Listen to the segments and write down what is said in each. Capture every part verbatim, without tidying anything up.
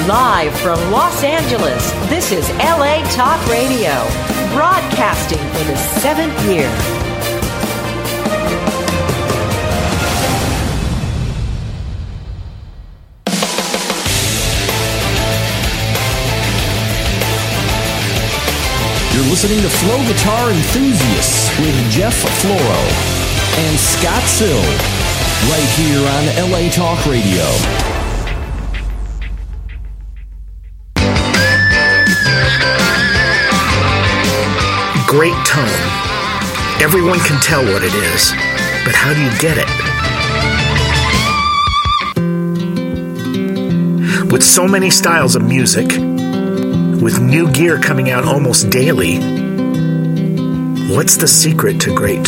Live from Los Angeles, this is L A Talk Radio, broadcasting for the seventh year. You're listening to Flow Guitar Enthusiasts with Jeff Floro and Scott Sill, right here on L A Talk Radio. Great tone. Everyone can tell what it is, but how do you get it? With so many styles of music, with new gear coming out almost daily, what's the secret to great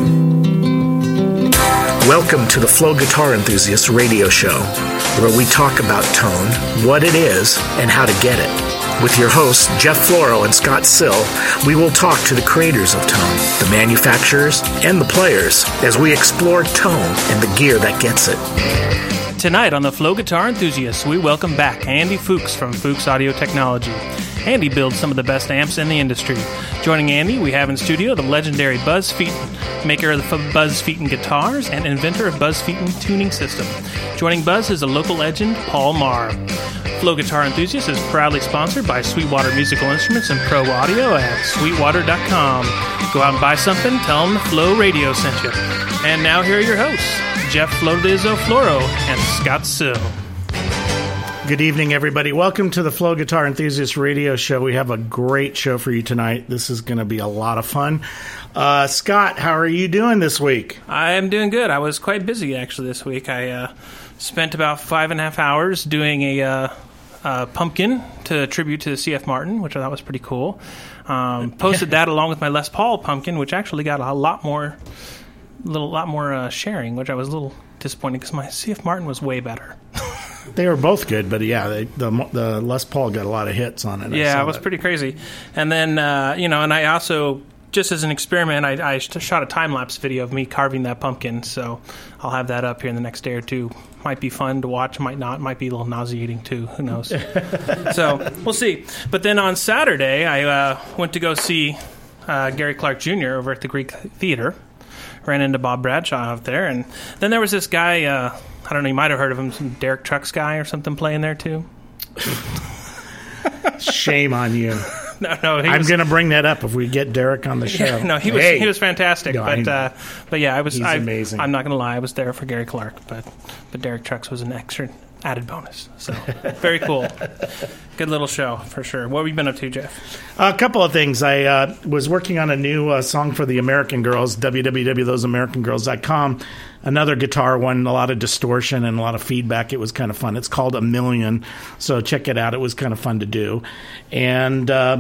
tone? Welcome to the Flow Guitar Enthusiasts radio show, where we talk about tone, what it is, and how to get it. With your hosts, Jeff Floro and Scott Sill, we will talk to the creators of tone, the manufacturers, and the players as we explore tone and the gear that gets it. Tonight on the Flow Guitar Enthusiasts, we welcome back Andy Fuchs from Fuchs Audio Technology. Andy builds some of the best amps in the industry. Joining Andy, we have in studio the legendary Buzz Featon, maker of the Buzz Featon guitars and inventor of Buzz Featon tuning system. Joining Buzz is a local legend, Paul Marr. Flow Guitar Enthusiasts is proudly sponsored by Sweetwater Musical Instruments and Pro Audio at sweetwater dot com. Go out and buy something, tell them the Flow Radio sent you. And now here are your hosts, Jeff Flodizzo Floro and Scott Sill. Good evening, everybody. Welcome to the Flow Guitar Enthusiasts radio show. We have a great show for you tonight. This is going to be a lot of fun. Uh, Scott, how are you doing this week? I am doing good. I was quite busy, actually, this week. I uh, spent about five and a half hours doing a uh, uh, pumpkin to tribute to C F Martin, which I thought was pretty cool. Um, posted that along with my Les Paul pumpkin, which actually got a lot more, little lot more uh, sharing, which I was a little disappointed because my C F Martin was way better. They were both good, but yeah, they, the the Les Paul got a lot of hits on it. Yeah, it was that. Pretty crazy. And then, uh, you know, and I also, just as an experiment, I, I shot a time-lapse video of me carving that pumpkin, so I'll have that up here in the next day or two. Might be fun to watch, might not, might be a little nauseating too, who knows. So, we'll see. But then on Saturday, I uh, went to go see uh, Gary Clark Junior over at the Greek Theater. Ran into Bob Bradshaw out there, and then there was this guy, uh, I don't know, you might have heard of him, some Derek Trucks guy or something playing there too. Shame on you. No, no. I'm going to bring that up if we get Derek on the show. Yeah, no, he was hey. he was fantastic, no, but uh, but yeah, I was He's I, amazing. I'm not going to lie, I was there for Gary Clark, but but Derek Trucks was an extra added bonus. So very cool. Good little show for sure. What have you been up to, Jeff? A couple of things. I uh, was working on a new uh, song for the American Girls, w w w dot those american girls dot com. Another guitar one, a lot of distortion and a lot of feedback. It was kind of fun. It's called A Million, so check it out. It was kind of fun to do. And uh,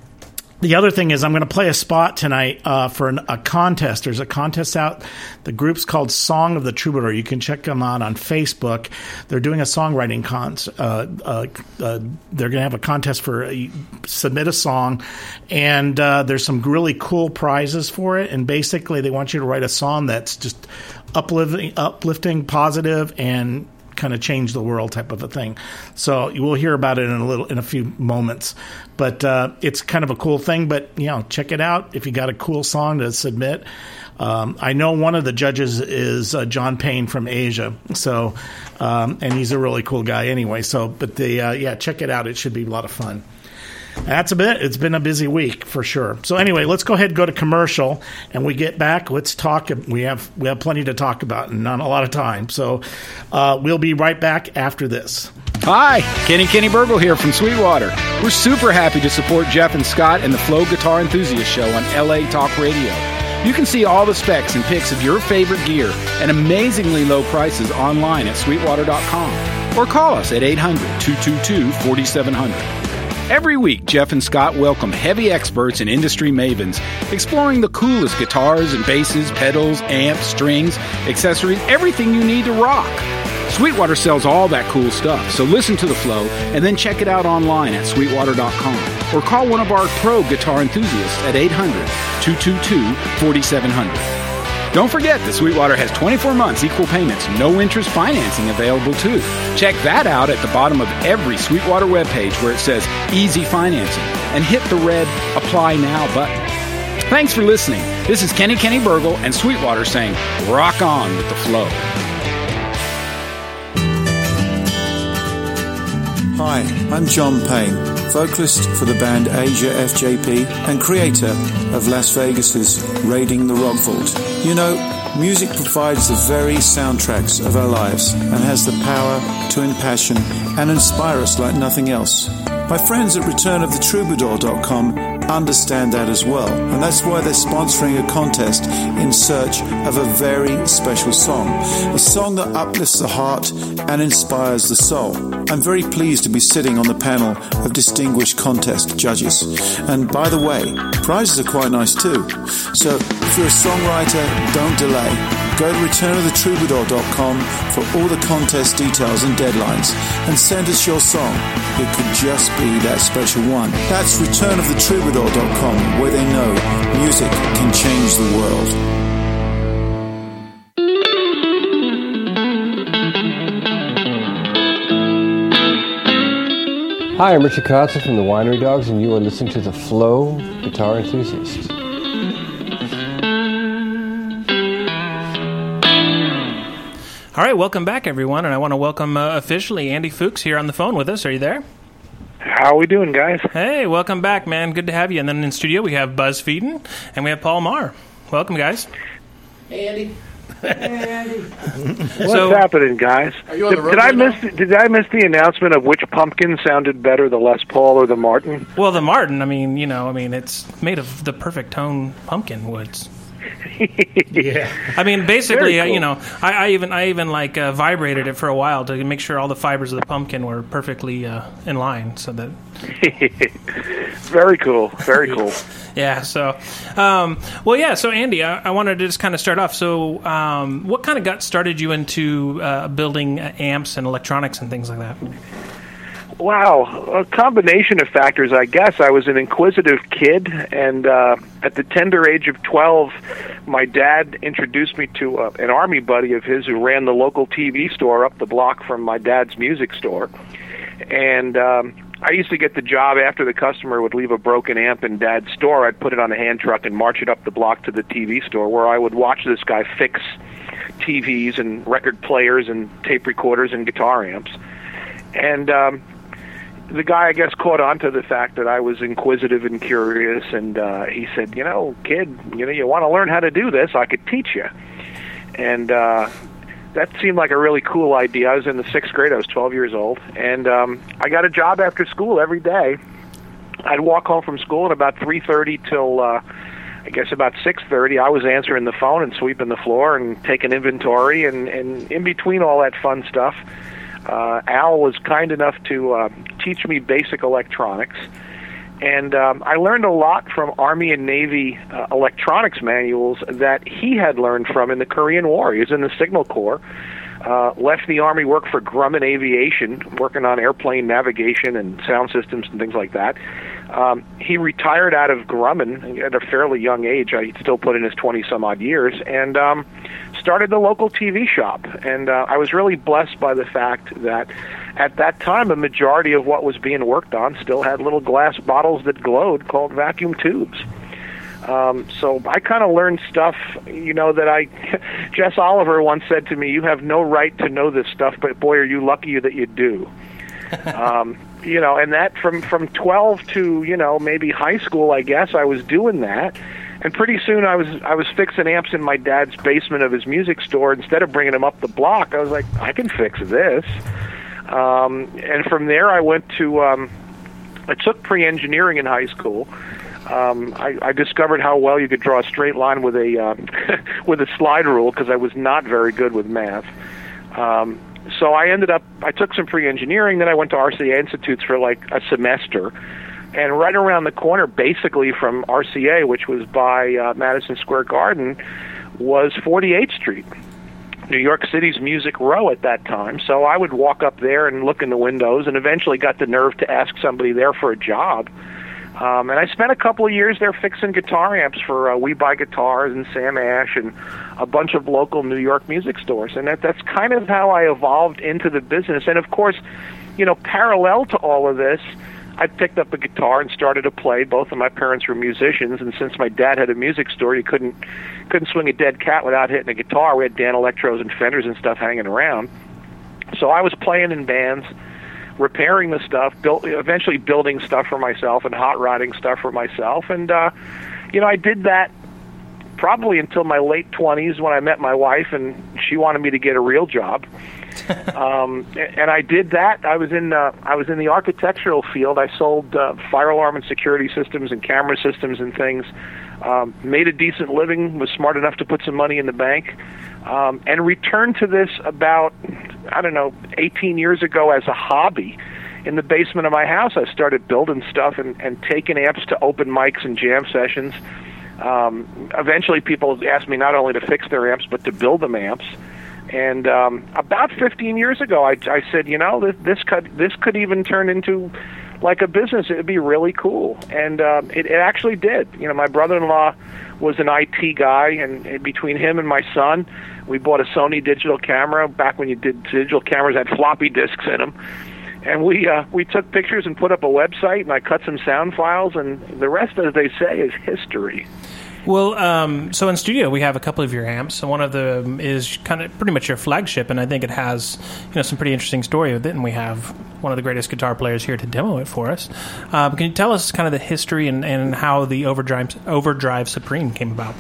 the other thing is I'm going to play a spot tonight uh, for an, a contest. There's a contest out. The group's called Song of the Troubadour. You can check them out on Facebook. They're doing a songwriting con. Uh, uh, uh, they're going to have a contest for uh, submit a song, and uh, there's some really cool prizes for it. And basically, they want you to write a song that's just uplifting, uplifting, positive, and kind of change the world type of a thing. So you will hear about it in a little in a few moments. But uh, it's kind of a cool thing. But you know, check it out if you got a cool song to submit. Um, I know one of the judges is uh, John Payne from Asia. So um, and he's a really cool guy anyway. So but the uh, yeah, check it out. It should be a lot of fun. That's a bit. It's been a busy week for sure. So anyway, let's go ahead and go to commercial, and we get back. Let's talk. We have we have plenty to talk about, and not a lot of time. So uh, we'll be right back after this. Hi, Kenny Kenny Burgle here from Sweetwater. We're super happy to support Jeff and Scott and the Flow Guitar Enthusiast Show on L A Talk Radio. You can see all the specs and pics of your favorite gear and amazingly low prices online at sweetwater dot com or call us at eight hundred, two two two, four seven zero zero. Every week, Jeff and Scott welcome heavy experts and industry mavens, exploring the coolest guitars and basses, pedals, amps, strings, accessories, everything you need to rock. Sweetwater sells all that cool stuff, so listen to the flow and then check it out online at sweetwater dot com or call one of our pro guitar enthusiasts at eight hundred, two two two, four seven zero zero. Don't forget that Sweetwater has twenty-four months equal payments, no interest financing available too. Check that out at the bottom of every Sweetwater webpage where it says Easy Financing and hit the red Apply Now button. Thanks for listening. This is Kenny Kenny Burgle and Sweetwater saying, rock on with the flow. Hi, I'm John Payne, vocalist for the band Asia F J P and creator of Las Vegas's Raiding the Rock Vault. You know, music provides the very soundtracks of our lives and has the power to impassion and inspire us like nothing else. My friends at return of the troubadour dot com understand that as well, and that's why they're sponsoring a contest in search of a very special song, a song that uplifts the heart and inspires the soul. I'm very pleased to be sitting on the panel of distinguished contest judges, and by the way, prizes are quite nice too. So if you're a songwriter, don't delay. Go to return of the troubadour dot com for all the contest details and deadlines, and send us your song. It could just be that special one. That's return of the troubadour dot com, where they know music can change the world. Hi, I'm Richard Kotzer from the Winery Dogs, and you are listening to The Flow Guitar Enthusiast. All right, welcome back, everyone, and I want to welcome uh, officially Andy Fuchs here on the phone with us. Are you there? How are we doing, guys? Hey, welcome back, man. Good to have you. And then in studio, we have Buzz Feeden, and we have Paul Marr. Welcome, guys. Hey, Andy. Hey, Andy. What's so, happening, guys? Are you on the road did, did I right miss? Did I miss the announcement of which pumpkin sounded better, the Les Paul or the Martin? Well, the Martin. I mean, you know, I mean, it's made of the perfect tone pumpkin woods. Yeah. I mean, basically, Very cool. uh, you know, I, I even I even like uh, vibrated it for a while to make sure all the fibers of the pumpkin were perfectly uh, in line, so that. Very cool. Very cool. Yeah. So, um, well, yeah. So, Andy, I, I wanted to just kind of start off. So, um, what kind of got started you into uh, building uh, amps and electronics and things like that? Wow, a combination of factors, I guess. I was an inquisitive kid, and uh, at the tender age of twelve, my dad introduced me to uh, an Army buddy of his who ran the local T V store up the block from my dad's music store. And um, I used to get the job after the customer would leave a broken amp in Dad's store. I'd put it on a hand truck and march it up the block to the T V store, where I would watch this guy fix T Vs and record players and tape recorders and guitar amps. And um, the guy, I guess, caught on to the fact that I was inquisitive and curious, and uh, he said, you know, kid, you know, you want to learn how to do this, I could teach you. And uh, that seemed like a really cool idea. I was in the sixth grade. I was twelve years old, and um, I got a job after school every day. I'd walk home from school at about three thirty till, uh, I guess, about six thirty. I was answering the phone and sweeping the floor and taking inventory, and, and in between all that fun stuff, Uh, Al was kind enough to uh, teach me basic electronics, and um, I learned a lot from Army and Navy uh, electronics manuals that he had learned from in the Korean War. He was in the Signal Corps, uh, left the Army, worked for Grumman Aviation, working on airplane navigation and sound systems and things like that. Um, he retired out of Grumman at a fairly young age. He'd still put in his twenty-some-odd years, and um, started the local T V shop. And uh, I was really blessed by the fact that at that time, a majority of what was being worked on still had little glass bottles that glowed called vacuum tubes. Um, so I kind of learned stuff, you know, that I, Jess Oliver once said to me, you have no right to know this stuff, but boy, are you lucky that you do. um, you know, and that from, from twelve to, you know, maybe high school, I guess, I was doing that. And pretty soon I was I was fixing amps in my dad's basement of his music store. Instead of bringing them up the block, I was like, I can fix this. Um, and from there I went to, um, I took pre-engineering in high school. Um, I, I discovered how well you could draw a straight line with a uh, with a slide rule, because I was not very good with math. Um, so I ended up, I took some pre-engineering, then I went to R C A Institutes for like a semester. And right around the corner, basically from R C A, which was by uh, Madison Square Garden, was forty-eighth Street, New York City's Music Row at that time. So I would walk up there and look in the windows, and eventually got the nerve to ask somebody there for a job. Um, and I spent a couple of years there fixing guitar amps for uh, We Buy Guitars and Sam Ash and a bunch of local New York music stores. And that, that's kind of how I evolved into the business. And, of course, you know, parallel to all of this, I picked up a guitar and started to play. Both of my parents were musicians, and since my dad had a music store, you couldn't couldn't swing a dead cat without hitting a guitar. We had Dan Electros and Fenders and stuff hanging around. So I was playing in bands, repairing the stuff, built, eventually building stuff for myself and hot rodding stuff for myself. And, uh, you know, I did that probably until my late twenties when I met my wife, and she wanted me to get a real job. um, and I did that. I was in uh, I was in the architectural field. I sold uh, fire alarm and security systems and camera systems and things. Um, made a decent living. Was smart enough to put some money in the bank, um, and returned to this about I don't know eighteen years ago as a hobby. In the basement of my house, I started building stuff and, and taking amps to open mics and jam sessions. Um, eventually, people asked me not only to fix their amps but to build them amps. And um, about fifteen years ago, I, I said, you know, this, this could this could even turn into like a business. It would be really cool, and um, it, it actually did. You know, my brother-in-law was an I T guy, and, and between him and my son, we bought a Sony digital camera back when you did digital cameras had floppy disks in them, and we uh, we took pictures and put up a website, and I cut some sound files, and the rest, as they say, is history. Well, um, so in studio we have a couple of your amps. One of them is kind of pretty much your flagship, and I think it has you know some pretty interesting story with it. And we have one of the greatest guitar players here to demo it for us. Uh, can you tell us kind of the history and, and how the Overdrive Overdrive Supreme came about?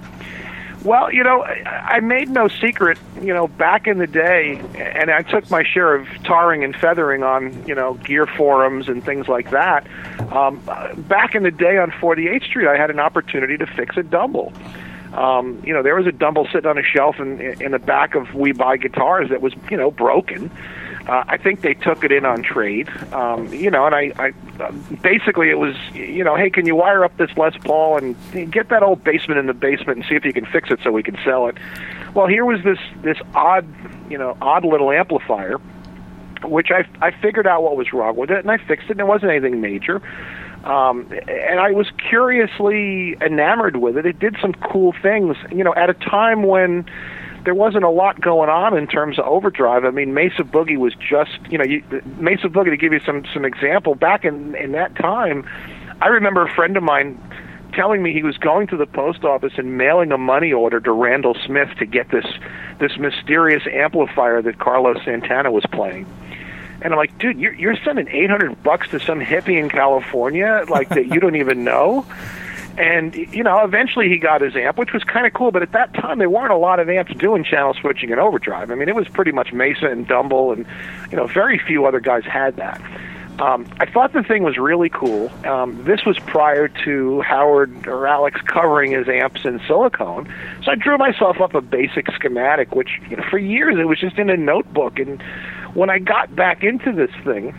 Well, you know, I made no secret, you know, back in the day, and I took my share of tarring and feathering on, you know, gear forums and things like that. Um, back in the day on forty-eighth Street, I had an opportunity to fix a Dumble. Um, you know, there was a Dumble sitting on a shelf in, in the back of We Buy Guitars that was, you know, broken. Uh, I think they took it in on trade, um, you know, and I, I uh, basically it was, you know, hey, can you wire up this Les Paul and get that old basement in the basement and see if you can fix it so we can sell it. Well, here was this this odd, you know, odd little amplifier, which I I figured out what was wrong with it, and I fixed it, and it wasn't anything major. Um, and I was curiously enamored with it. It did some cool things, you know, at a time when there wasn't a lot going on in terms of overdrive. I mean, Mesa Boogie was just, you know, you, Mesa Boogie, to give you some, some example, back in, in that time, I remember a friend of mine telling me he was going to the post office and mailing a money order to Randall Smith to get this this mysterious amplifier that Carlos Santana was playing. And I'm like, dude, you're, you're sending eight hundred bucks to some hippie in California, like, that you don't even know? And, you know, eventually he got his amp, which was kind of cool. But at that time, there weren't a lot of amps doing channel switching and overdrive. I mean, it was pretty much Mesa and Dumble, and, you know, very few other guys had that. Um, I thought the thing was really cool. Um, this was prior to Howard or Alex covering his amps in silicone. So I drew myself up a basic schematic, which, you know, for years it was just in a notebook. And when I got back into this thing,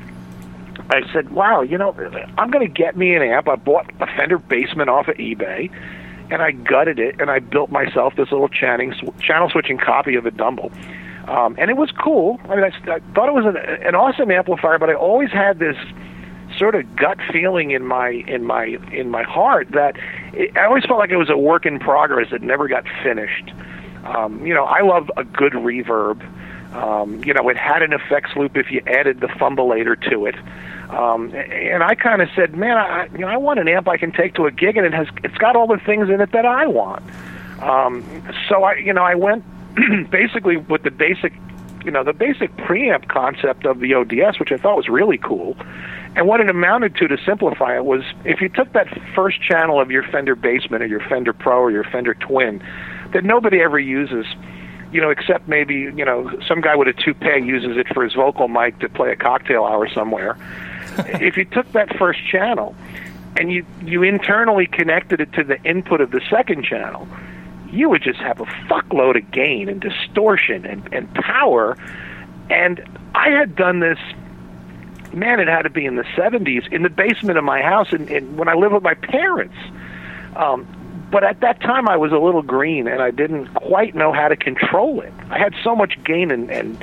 I said, wow, you know, I'm going to get me an amp. I bought a Fender Basement off of eBay, and I gutted it, and I built myself this little channing, channel switching copy of a Dumble. Um, and it was cool. I mean, I, I thought it was an, an awesome amplifier, but I always had this sort of gut feeling in my in my in my heart that it, I always felt like it was a work in progress that never got finished. Um, you know, I love a good reverb. Um, you know, it had an effects loop if you added the fumbulator to it. Um, and I kind of said, man, I, you know, I want an amp I can take to a gig, and it has, it's got all the things in it that I want. Um, so I, you know, I went basically with the basic, you know, the basic preamp concept of the O D S, which I thought was really cool. And what it amounted to, to simplify it, was if you took that first channel of your Fender Basement or your Fender Pro or your Fender Twin that nobody ever uses, you know, except maybe, you know, some guy with a toupee uses it for his vocal mic to play a cocktail hour somewhere. If you took that first channel and you, you internally connected it to the input of the second channel, you would just have a fuckload of gain and distortion and, and power. And I had done this, man, it had to be in the seventies, in the basement of my house and, and when I lived with my parents. Um, but at that time I was a little green and I didn't quite know how to control it. I had so much gain and, and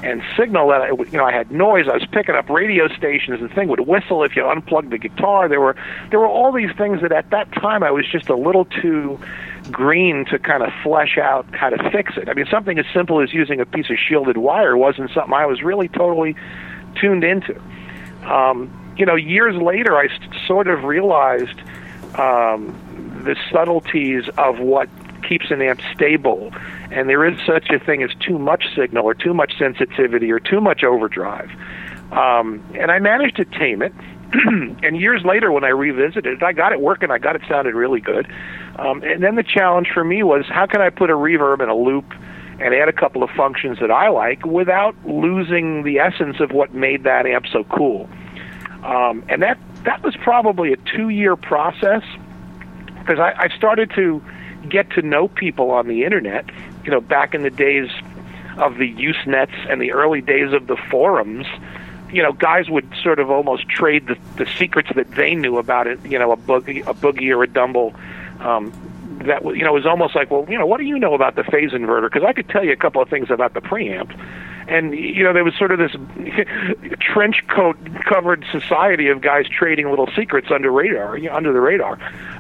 and signal that I, you know, I had noise. I was picking up radio stations. The thing would whistle if you unplugged the guitar. There were there were all these things that at that time I was just a little too green to kind of flesh out how to fix it. I mean, something as simple as using a piece of shielded wire wasn't something I was really totally tuned into. Um, you know, years later, I st- sort of realized um, the subtleties of what keeps an amp stable, and there is such a thing as too much signal or too much sensitivity or too much overdrive. Um, and I managed to tame it. And years later, when I revisited it, I got it working. I got it sounded really good. Um, and then the challenge for me was, how can I put a reverb in a loop and add a couple of functions that I like without losing the essence of what made that amp so cool? Um, and that, that was probably a two-year process, because I, I started to get to know people on the internet, you know, back in the days of the Usenets and the early days of the forums. You know, guys would sort of almost trade the, the secrets that they knew about it, you know, a boogie, a boogie or a Dumble. Um, that, you know, it was almost like, well, you know, what do you know about the phase inverter? Because I could tell you a couple of things about the preamp. And, you know, there was sort of this trench coat covered society of guys trading little secrets under radar, you know, under the radar.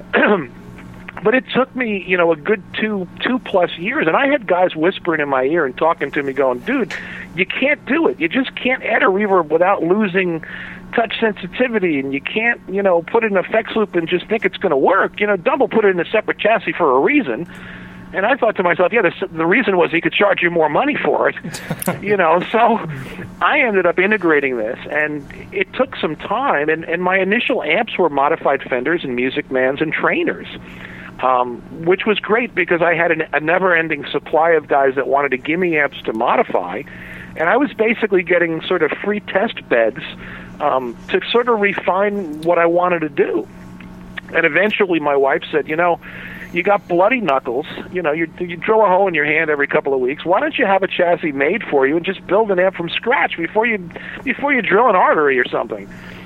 But it took me, you know, a good two two plus years, and I had guys whispering in my ear and talking to me, going, "Dude, you can't do it. You just can't add a reverb without losing touch sensitivity, and you can't, you know, put it in an effects loop and just think it's going to work. You know, Dumble put it in a separate chassis for a reason." And I thought to myself, yeah, the, the reason was he could charge you more money for it, you know. So I ended up integrating this, and it took some time. And, and my initial amps were modified Fenders and Music Mans and Trainers, um, which was great because I had an, a never-ending supply of guys that wanted to give me amps to modify, and I was basically getting sort of free test beds um, to sort of refine what I wanted to do. And eventually my wife said, you know, you got bloody knuckles, you know, you, you drill a hole in your hand every couple of weeks. Why don't you have a chassis made for you and just build an amp from scratch before you before you drill an artery or something?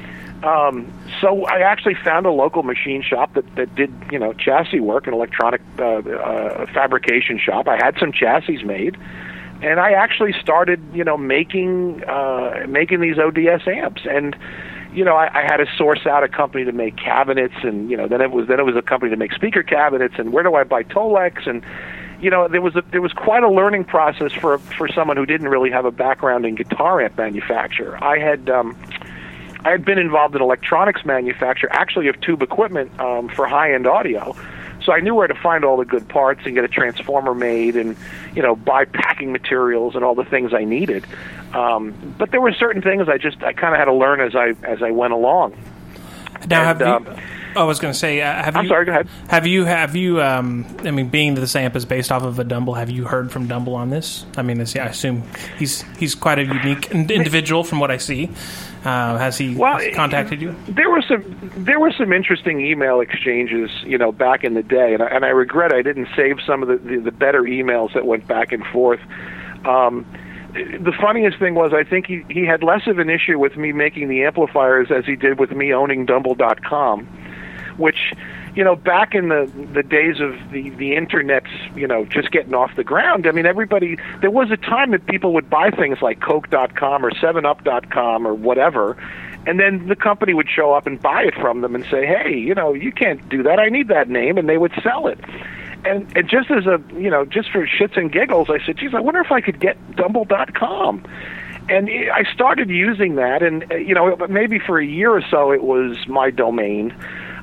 Um, so I actually found a local machine shop that, that did, you know, chassis work, an electronic uh, uh, fabrication shop. I had some chassis made, and I actually started, you know, making uh, making these O D S amps. And you know, I, I had to source out a company to make cabinets, and you know, then it was then it was a company to make speaker cabinets, and where do I buy Tolex? And you know, there was a, there was quite a learning process for for someone who didn't really have a background in guitar amp manufacture. I had um, I had been involved in electronics manufacture, actually of tube equipment um, for high-end audio. So I knew where to find all the good parts and get a transformer made, and you know, buy packing materials and all the things I needed. Um, but there were certain things I just I kind of had to learn as I as I went along. Now, and, have you, um, I was going to say, uh, have I'm you? sorry. Go ahead. Have you? Have you? Um, I mean, being that this amp is based off of a Dumble, have you heard from Dumble on this? I mean, this, I assume he's he's quite a unique individual from what I see. Uh, has he well, contacted you? There were some there were some interesting email exchanges, you know, back in the day, and I, and I regret I didn't save some of the, the, the better emails that went back and forth. Um, the funniest thing was I think he, he had less of an issue with me making the amplifiers as he did with me owning Dumble dot com, which, you know, back in the, the days of the, the internet's, you know, just getting off the ground, I mean, everybody, there was a time that people would buy things like Coke dot com or seven up dot com or whatever, and then the company would show up and buy it from them and say, hey, you know, you can't do that, I need that name, and they would sell it. And, and just as a, you know, just for shits and giggles, I said, geez, I wonder if I could get Dumble dot com. And I started using that, and, you know, maybe for a year or so it was my domain.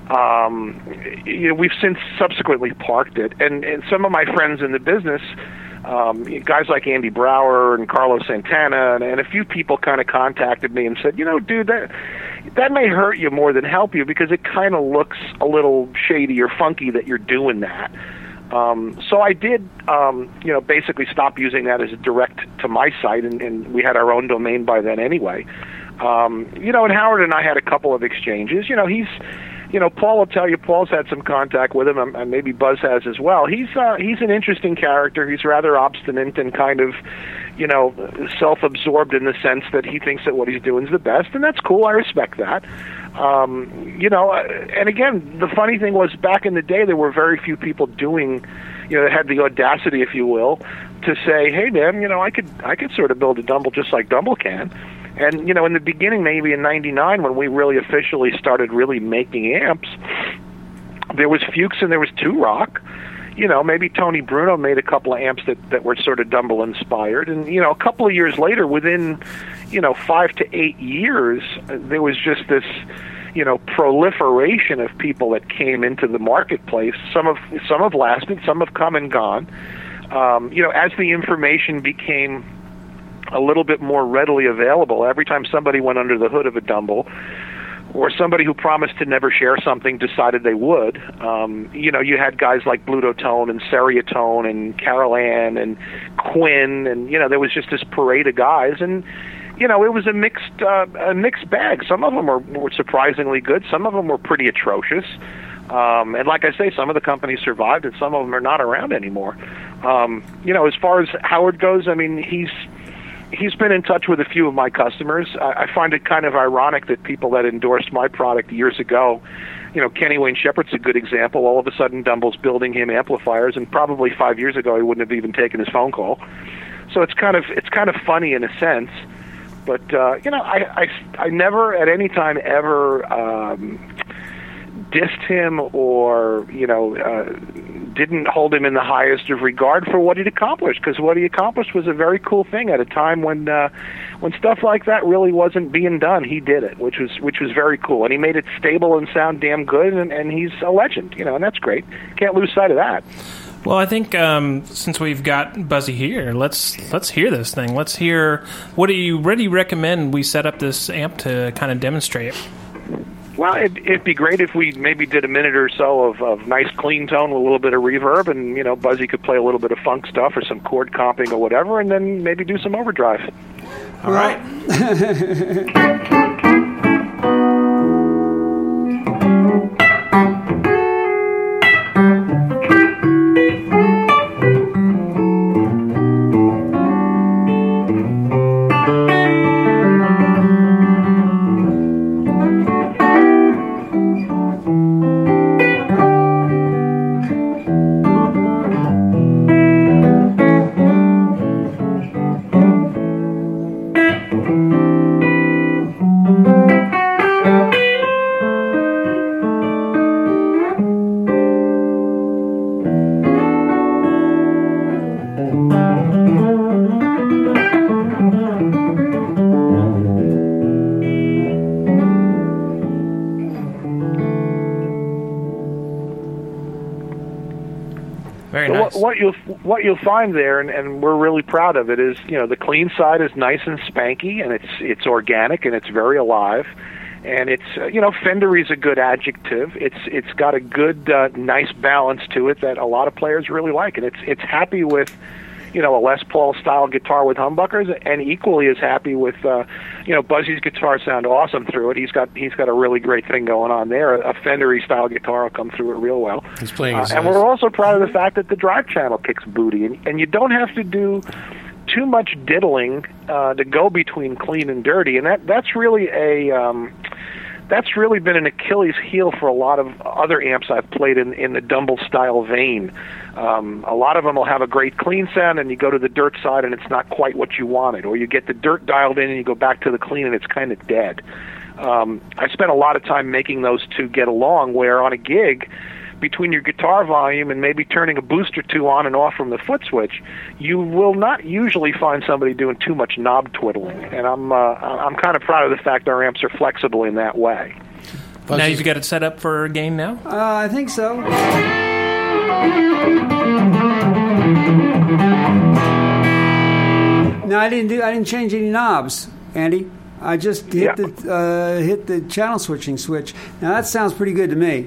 Um, you know, we've since subsequently parked it, and, and some of my friends in the business, um, guys like Andy Brower and Carlos Santana, and, and a few people kind of contacted me and said, you know, dude, that that may hurt you more than help you because it kind of looks a little shady or funky that you're doing that. Um, so I did, um, you know, basically stop using that as a direct to my site, and, and we had our own domain by then anyway. Um, you know, and Howard and I had a couple of exchanges. You know, he's, you know, Paul will tell you, Paul's had some contact with him, and maybe Buzz has as well. He's uh, he's an interesting character. He's rather obstinate and kind of, you know, self-absorbed in the sense that he thinks that what he's doing is the best, and that's cool. I respect that. Um, you know, and again, the funny thing was back in the day, there were very few people doing, you know, that had the audacity, if you will, to say, hey, man, you know, I could I could sort of build a Dumble just like Dumble can. And, you know, in the beginning, maybe in ninety-nine, when we really officially started really making amps, there was Fuchs and there was Two Rock. You know, maybe Tony Bruno made a couple of amps that, that were sort of Dumble-inspired. And, you know, a couple of years later, within, you know, five to eight years, there was just this, you know, proliferation of people that came into the marketplace. Some have, some have lasted, some have come and gone. Um, you know, as the information became a little bit more readily available, every time somebody went under the hood of a Dumble, or somebody who promised to never share something decided they would, um, you know, you had guys like Bludotone and Seriatone and Carol Ann and Quinn, and, you know, there was just this parade of guys, and, you know, it was a mixed uh, a mixed bag. Some of them were, were surprisingly good. Some of them were pretty atrocious. Um, and like I say, some of the companies survived, and some of them are not around anymore. Um, you know, as far as Howard goes, I mean, he's he's been in touch with a few of my customers. I, I find it kind of ironic that people that endorsed my product years ago, you know, Kenny Wayne Shepherd's a good example. All of a sudden, Dumble's building him amplifiers, and probably five years ago, he wouldn't have even taken his phone call. So it's kind of it's kind of funny in a sense. But uh, you know, I, I I never at any time ever um, dissed him or you know. Uh, didn't hold him in the highest of regard for what he'd accomplished, because what he accomplished was a very cool thing at a time when uh, when stuff like that really wasn't being done. He did it, which was which was very cool, and he made it stable and sound damn good, and, and he's a legend, you know, and that's great. Can't lose sight of that. Well, I think um, since we've got Buzzy here, let's let's hear this thing. Let's hear what do you really recommend we set up this amp to kind of demonstrate? Well, it'd, it'd be great if we maybe did a minute or so of, of nice clean tone with a little bit of reverb, and, you know, Buzzy could play a little bit of funk stuff or some chord comping or whatever, and then maybe do some overdrive. All right. Very so nice. What, what you'll what you'll find there, and, and we're really proud of it, is you know the clean side is nice and spanky, and it's it's organic and it's very alive, and it's uh, you know Fendery is a good adjective. It's it's got a good uh, nice balance to it that a lot of players really like, and it's it's happy with you know a Les Paul style guitar with humbuckers, and equally as happy with uh, you know Buzzy's guitar sound awesome through it. He's got he's got a really great thing going on there. A Fendery style guitar will come through it real well. He's playing, uh, and we're also proud of the fact that the drive channel kicks booty, and, and you don't have to do too much diddling uh, to go between clean and dirty, and that that's really a um, that's really been an Achilles heel for a lot of other amps I've played in in the Dumble style vein. Um, a lot of them will have a great clean sound, and you go to the dirt side, and it's not quite what you wanted, or you get the dirt dialed in, and you go back to the clean, and it's kind of dead. Um, I spent a lot of time making those two get along, where on a gig, between your guitar volume and maybe turning a boost or two on and off from the foot switch, you will not usually find somebody doing too much knob twiddling. And I'm uh, I'm kind of proud of the fact our amps are flexible in that way. Now you've got it set up for gain now? Uh, I think so. No, I didn't do. I didn't change any knobs, Andy. I just hit Yeah. the uh, hit the channel switching switch. Now that sounds pretty good to me.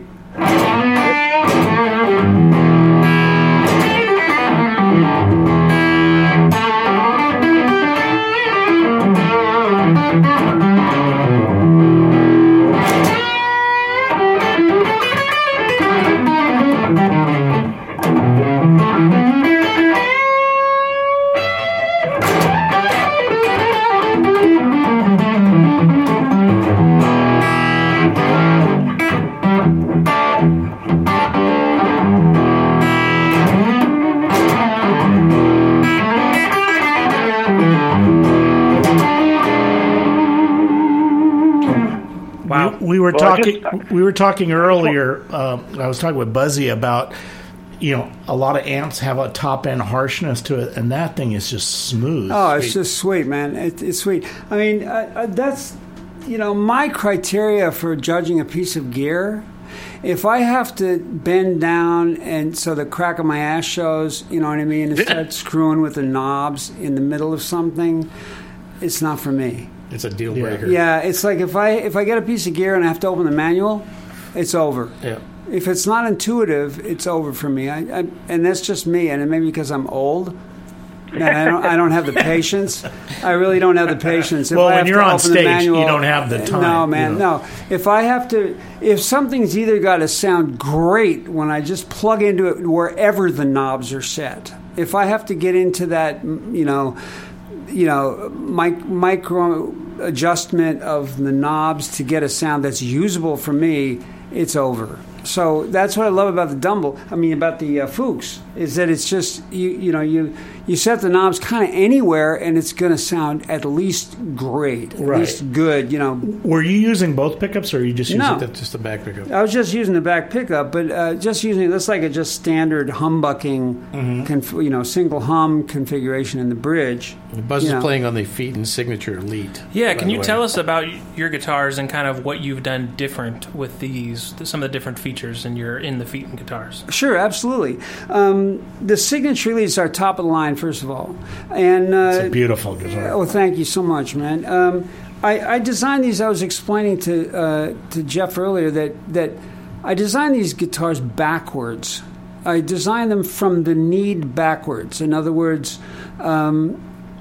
Wow. We, we were Well, I talking. just- we were talking earlier. Uh, I was talking with Buzzy about, you know, a lot of amps have a top end harshness to it, and that thing is just smooth. Oh, it's just sweet, man. It, it's sweet. I mean, uh, uh, that's, you know, my criteria for judging a piece of gear. If I have to bend down and so the crack of my ass shows, you know what I mean, and start screwing with the knobs in the middle of something, it's not for me. It's a deal breaker. Yeah, it's like if I if I get a piece of gear and I have to open the manual, it's over. Yeah. If it's not intuitive, it's over for me. I, I, and that's just me, and it may be because I'm old. And I don't. I don't have the patience. I really don't have the patience. If Well, I when have you're to on open the stage, manual, you don't have the time, No, man, you know. no. If I have to, if something's either got to sound great when I just plug into it wherever the knobs are set. If I have to get into that, you know, you know, mic- micro adjustment of the knobs to get a sound that's usable for me, it's over. So that's what I love about the Dumble. I mean, about the uh, Fuchs, is that it's just you. You know, you you set the knobs kind of anywhere, and it's going to sound at least great, at Right. least good. You know. Were you using both pickups, or are you just using No. the, Just the back pickup. I was just using the back pickup, but uh, just using that's like a just standard humbucking, Mm-hmm. conf- you know, single hum configuration in the bridge. Buzz you is know. playing on the Feet and Signature Elite. Yeah, by can the you way. tell us about your guitars and kind of what you've done different with these, some of the different features in your in the Feet and guitars? Sure, absolutely. Um, the Signature Elite is our top of the line, first of all, and uh, It's a beautiful guitar. Oh, thank you so much, man. Um, I, I designed these. I was explaining to uh, to Jeff earlier that that I designed these guitars backwards. I designed them from the need backwards. In other words, um,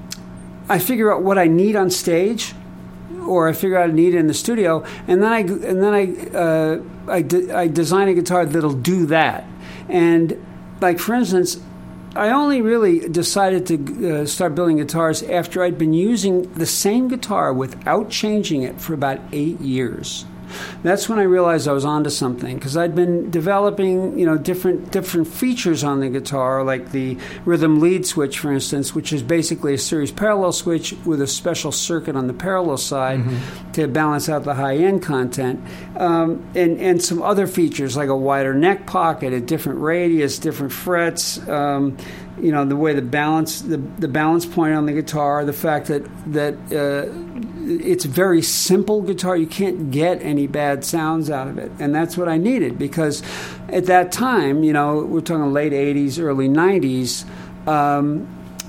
I figure out what I need on stage, or I figure out I need it in the studio, and then I and then I uh, I, de- I design a guitar that'll do that. And like for instance, I only really decided to uh, start building guitars after I'd been using the same guitar without changing it for about eight years. That's when I realized I was onto something, because I'd been developing, you know, different different features on the guitar, like the rhythm lead switch, for instance, which is basically a series parallel switch with a special circuit on the parallel side mm-hmm. to balance out the high end content, um, and and some other features like a wider neck pocket, a different radius, different frets. Um, you know, the way the balance the, the balance point on the guitar, the fact that that uh, it's a very simple guitar. You can't get any bad sounds out of it. And that's what I needed, because at that time, you know, we're talking late eighties, early nineties, um,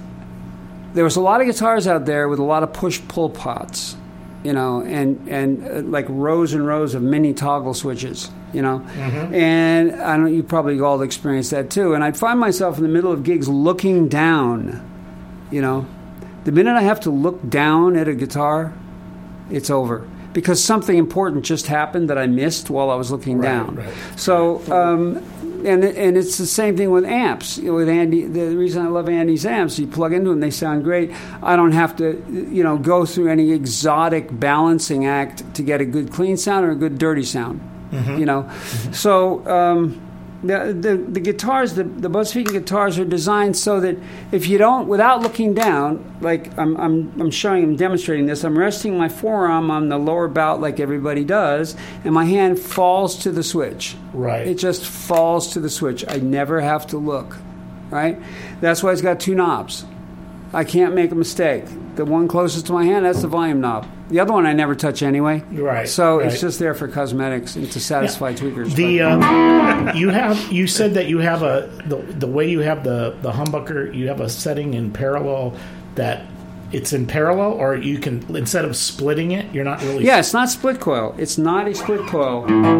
there was a lot of guitars out there with a lot of push-pull pots, you know, and, and uh, like rows and rows of mini toggle switches, you know. Mm-hmm. And I don't, you probably all experienced that too. And I'd find myself in the middle of gigs looking down, you know. The minute I have to look down at a guitar, it's over, because something important just happened that I missed while I was looking Right, down. right. So, um, and and it's the same thing with amps. You know, with Andy, the reason I love Andy's amps, you plug into them, they sound great. I don't have to, you know, go through any exotic balancing act to get a good clean sound or a good dirty sound. Mm-hmm. You know, mm-hmm. so. Um, The, the the guitars, the, the Buzz Feet guitars are designed so that if you don't, without looking down, like I'm I'm I'm showing, I'm demonstrating this, I'm resting my forearm on the lower bout like everybody does, and my hand falls to the switch. Right. It just falls to the switch. I never have to look, right? That's why it's got two knobs. I can't make a mistake. The one closest to my hand, that's the volume knob. The other one I never touch anyway. Right. So right. it's just there for cosmetics and to satisfy Yeah. tweakers. The um, you have you said that you have a the the way you have the the humbucker, you have a setting in parallel that it's in parallel, or you can, instead of splitting it, you're not really. Yeah, it's not split coil. It's not a split coil.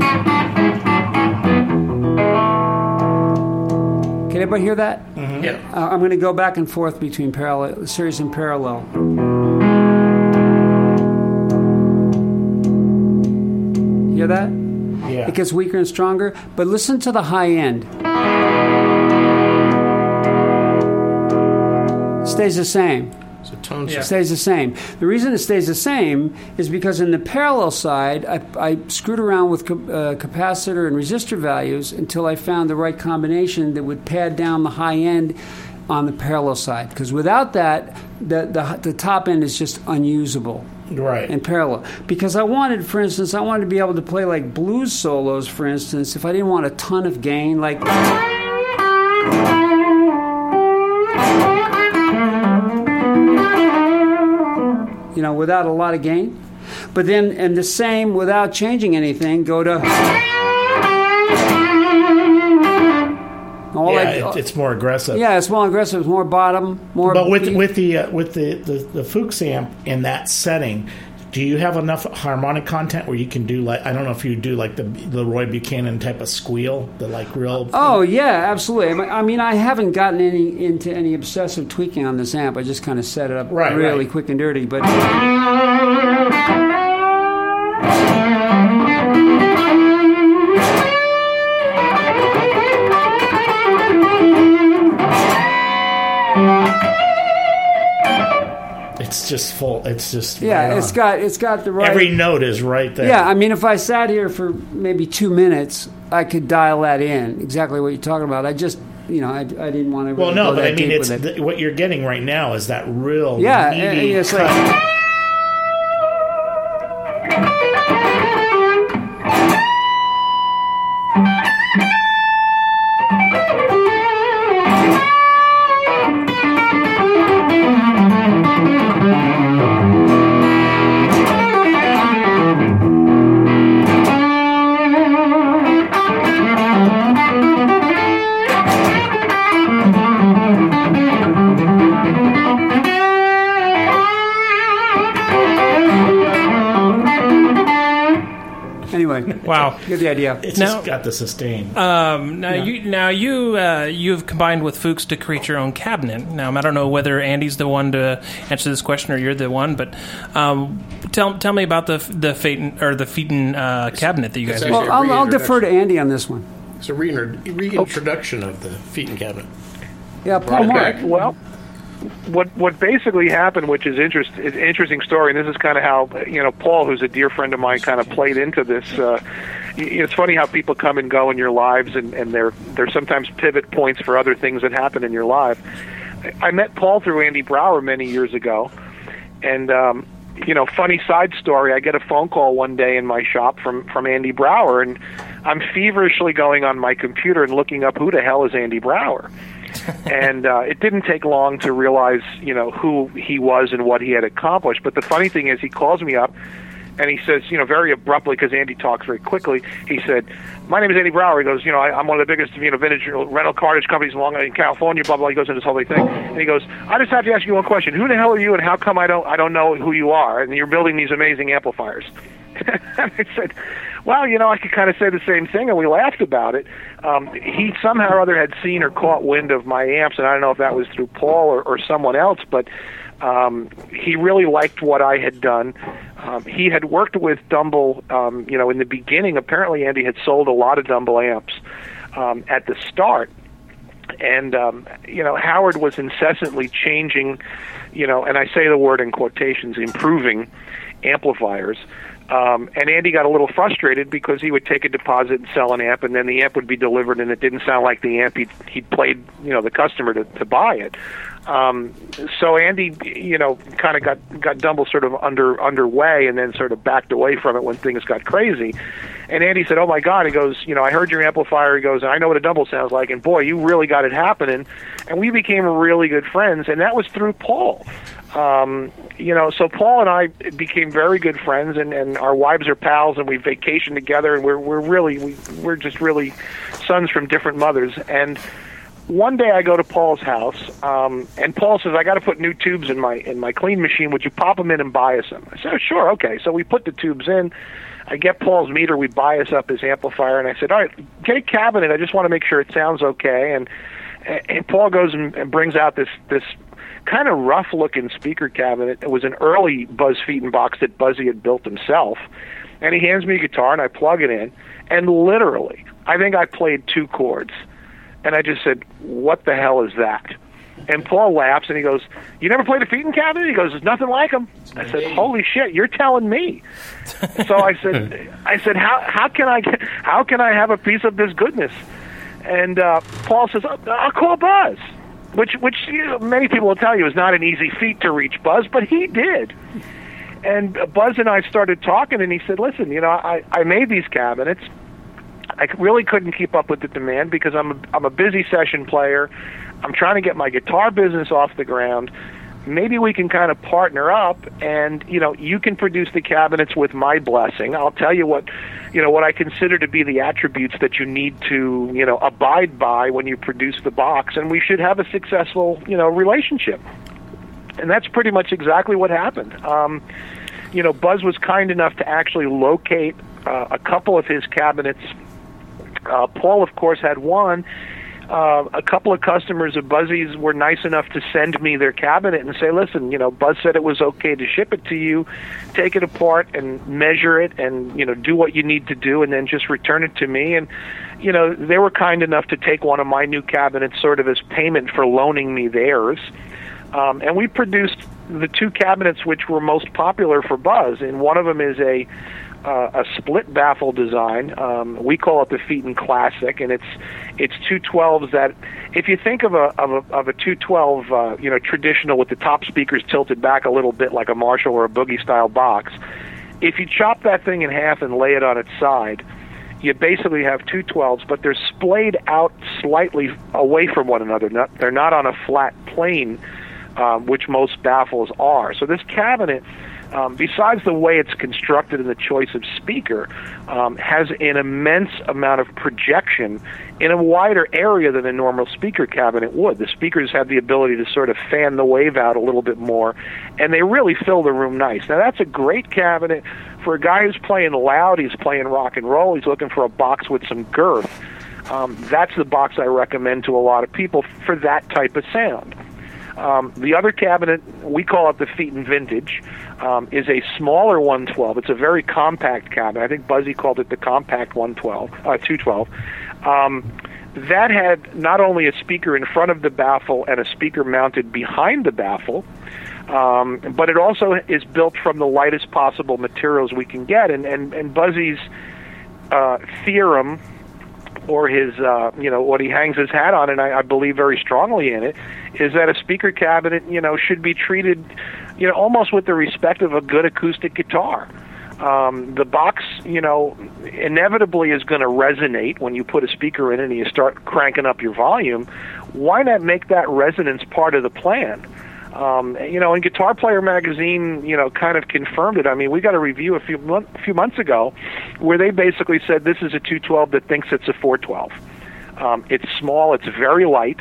Can everybody hear that? Mm-hmm. Yeah. Uh, I'm going to go back and forth between parallel series and parallel. Hear that? Yeah. It gets weaker and stronger, but listen to the high end. It stays the same. So tone Yeah. It stays the same. The reason it stays the same is because in the parallel side, I, I screwed around with ca- uh, capacitor and resistor values until I found the right combination that would pad down the high end on the parallel side. Because without that, the, the the top end is just unusable. right. in parallel. Because I wanted, for instance, I wanted to be able to play like blues solos, for instance, if I didn't want a ton of gain, like... You know, without a lot of gain. But then, and the same, without changing anything, go to... All yeah, like, it, it's more aggressive. Yeah, it's more aggressive, it's more bottom, more... But with, beat. with the uh, with the, the, the Fuchs amp in that setting, do you have enough harmonic content where you can do, like, I don't know if you do, like, the the Roy Buchanan type of squeal, the, like, real... Oh, yeah, absolutely. I mean, I haven't gotten any into any obsessive tweaking on this amp. I just kind of set it up right, really right. quick and dirty, but... It's just full. It's just yeah. right It's on. got it's got the right. Every note is right there. Yeah, I mean, if I sat here for maybe two minutes, I could dial that in exactly what you're talking about. I just, you know, I, I didn't want to. Really well, no, go but that I mean, deep it's with it. the, what you're getting right now is that real. Yeah, meaty it's cut. like. Anyway, wow, get the idea. It's now, just got the sustain. Um, now Yeah. you now you uh, you've combined with Fuchs to create your own cabinet. Now I don't know whether Andy's the one to answer this question or you're the one, but um, tell tell me about the the Phaeton or the Phaeton uh, cabinet that you guys. It's Well, actually Well, a I'll, I'll defer to reintroduction. Andy on this one. It's a rein- reintroduction of the Phaeton cabinet. Yeah, Paul Mark. Okay, well, what what basically happened, which is interest, is an interesting story, and this is kind of how, you know, Paul, who's a dear friend of mine, kind of played into this. Uh, it's funny how people come and go in your lives, and, and they're, they're sometimes pivot points for other things that happen in your life. I met Paul through Andy Brower many years ago, and, um, you know, funny side story, I get a phone call one day in my shop from, from Andy Brower, and I'm feverishly going on my computer and looking up who the hell is Andy Brower. And uh, it didn't take long to realize, you know, who he was and what he had accomplished. But the funny thing is, he calls me up and he says, you know, very abruptly, because Andy talks very quickly, he said, "My name is Andy Brower." He goes, "You know, I, I'm one of the biggest, you know, vintage rental cartage companies in Long Island, California." Blah blah. He goes into this whole big thing, and he goes, "I just have to ask you one question: who the hell are you, and how come I don't, I don't know who you are? And you're building these amazing amplifiers." And I said, "Well, you know, I could kind of say the same thing," and we laughed about it. Um, he somehow or other had seen or caught wind of my amps, and I don't know if that was through Paul or, or someone else, but um, he really liked what I had done. Um, he had worked with Dumble, um, you know, in the beginning. Apparently, Andy had sold a lot of Dumble amps um, at the start. And, um, you know, Howard was incessantly changing, you know, and I say the word in quotations, improving amplifiers. Um, and Andy got a little frustrated because he would take a deposit and sell an amp, and then the amp would be delivered, and it didn't sound like the amp he'd, he'd played, you know, the customer to, to buy it. Um, so Andy, you know, kind of got got Dumble sort of under underway, and then sort of backed away from it when things got crazy. And Andy said, "Oh my God!" He goes, "You know, I heard your amplifier." He goes, "I know what a Dumble sounds like, and boy, you really got it happening." And we became really good friends, and that was through Paul. Um, you know, so Paul and I became very good friends, and, and our wives are pals, and we vacation together, and we're we're really we, we're just really sons from different mothers. And one day I go to Paul's house, um, and Paul says, "I got to put new tubes in my in my clean machine. Would you pop them in and bias them?" I said, "Oh, sure, okay." So we put the tubes in. I get Paul's meter. We bias up his amplifier, and I said, "All right, get a cabinet. I just want to make sure it sounds okay." And and Paul goes and, and brings out this this kind of rough-looking speaker cabinet. It was an early Buzz Phaeton box that Buzzy had built himself. And he hands me a guitar, and I plug it in, and literally, I think I played two chords. And I just said, "What the hell is that?" And Paul laughs, and he goes, "You never played a Phaeton cabinet?" He goes, "There's nothing like them." I said, "Holy shit, you're telling me." So I said, "I said, how how can I get, how can I have a piece of this goodness?" And uh, Paul says, oh, "I'll call Buzz," which which you know, many people will tell you is not an easy feat to reach Buzz, but he did. And Buzz and I started talking, and he said, listen, you know, I, I made these cabinets. I really couldn't keep up with the demand because I'm a, I'm a busy session player. I'm trying to get my guitar business off the ground. Maybe we can kind of partner up, and you know, you can produce the cabinets with my blessing. I'll tell you what, you know, what I consider to be the attributes that you need to, you know, abide by when you produce the box, and we should have a successful, you know, relationship. And that's pretty much exactly what happened. Um, you know, Buzz was kind enough to actually locate uh, a couple of his cabinets. Uh, Paul, of course, had one. Uh, a couple of customers of Buzzy's were nice enough to send me their cabinet and say, listen, you know, Buzz said it was okay to ship it to you. Take it apart and measure it and, you know, do what you need to do and then just return it to me. And, you know, they were kind enough to take one of my new cabinets sort of as payment for loaning me theirs. Um, and we produced the two cabinets which were most popular for Buzz. And one of them is a Uh, a split baffle design. Um, we call it the Featon Classic, and it's it's two twelves that, if you think of a of a, of a two twelve, uh, you know, traditional with the top speakers tilted back a little bit like a Marshall or a Boogie style box, if you chop that thing in half and lay it on its side, you basically have two twelves, but they're splayed out slightly away from one another. Not, they're not on a flat plane, um, which most baffles are. So this cabinet, Um, besides the way it's constructed and the choice of speaker, um, has an immense amount of projection in a wider area than a normal speaker cabinet would. The speakers have the ability to sort of fan the wave out a little bit more, and they really fill the room nice. Now, that's a great cabinet for a guy who's playing loud, he's playing rock and roll, he's looking for a box with some girth. Um, that's the box I recommend to a lot of people for that type of sound. Um, the other cabinet, we call it the Featon Vintage, um, is a smaller one twelve. It's a very compact cabinet. I think Buzzy called it the compact one twelve, uh, two twelve. Um, that had not only a speaker in front of the baffle and a speaker mounted behind the baffle, um, but it also is built from the lightest possible materials we can get. And, and, and Buzzy's uh, theorem, or his, uh, you know, what he hangs his hat on, and I, I believe very strongly in it, is that a speaker cabinet, you know, should be treated, you know, almost with the respect of a good acoustic guitar. Um, the box, you know, inevitably is going to resonate when you put a speaker in it and you start cranking up your volume. Why not make that resonance part of the plan? Um, you know, and Guitar Player magazine, you know, kind of confirmed it. I mean, we got a review a few month, a few months ago where they basically said this is a two twelve that thinks it's a four twelve. Um, it's small, it's very light,